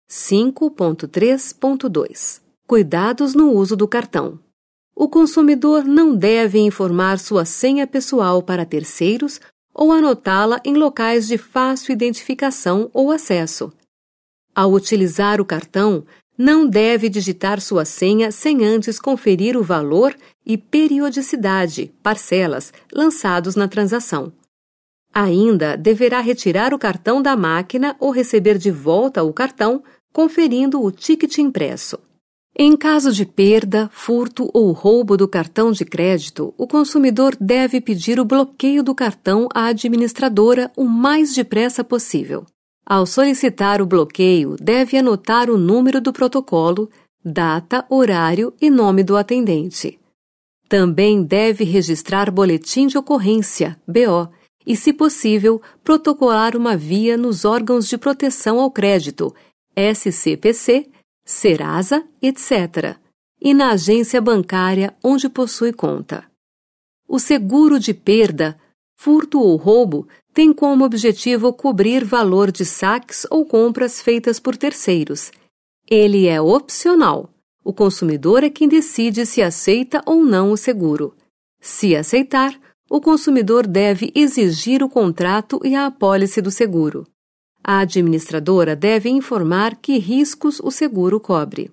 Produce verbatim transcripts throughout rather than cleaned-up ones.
cinco ponto três ponto dois. Cuidados no uso do cartão. O consumidor não deve informar sua senha pessoal para terceiros ou anotá-la em locais de fácil identificação ou acesso. Ao utilizar o cartão, não deve digitar sua senha sem antes conferir o valor e periodicidade, parcelas, lançados na transação. Ainda deverá retirar o cartão da máquina ou receber de volta o cartão, conferindo o ticket impresso. Em caso de perda, furto ou roubo do cartão de crédito, o consumidor deve pedir o bloqueio do cartão à administradora o mais depressa possível. Ao solicitar o bloqueio, deve anotar o número do protocolo, data, horário e nome do atendente. Também deve registrar boletim de ocorrência, B O, e, se possível, protocolar uma via nos órgãos de proteção ao crédito, S C P C, Serasa, etcétera, e na agência bancária onde possui conta. O seguro de perda, furto ou roubo tem como objetivo cobrir valor de saques ou compras feitas por terceiros. Ele é opcional. O consumidor é quem decide se aceita ou não o seguro. Se aceitar, o consumidor deve exigir o contrato e a apólice do seguro. A administradora deve informar que riscos o seguro cobre.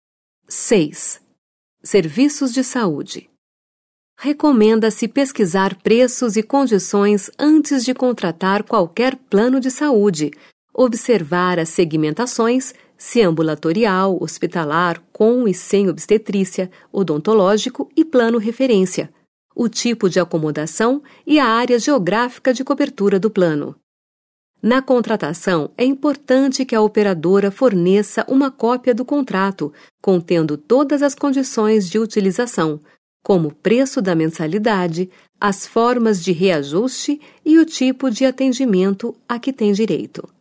seis. Serviços de saúde. Recomenda-se pesquisar preços e condições antes de contratar qualquer plano de saúde, observar as segmentações, se ambulatorial, hospitalar, com e sem obstetrícia, odontológico e plano referência, o tipo de acomodação e a área geográfica de cobertura do plano. Na contratação, é importante que a operadora forneça uma cópia do contrato, contendo todas as condições de utilização, como o preço da mensalidade, as formas de reajuste e o tipo de atendimento a que tem direito.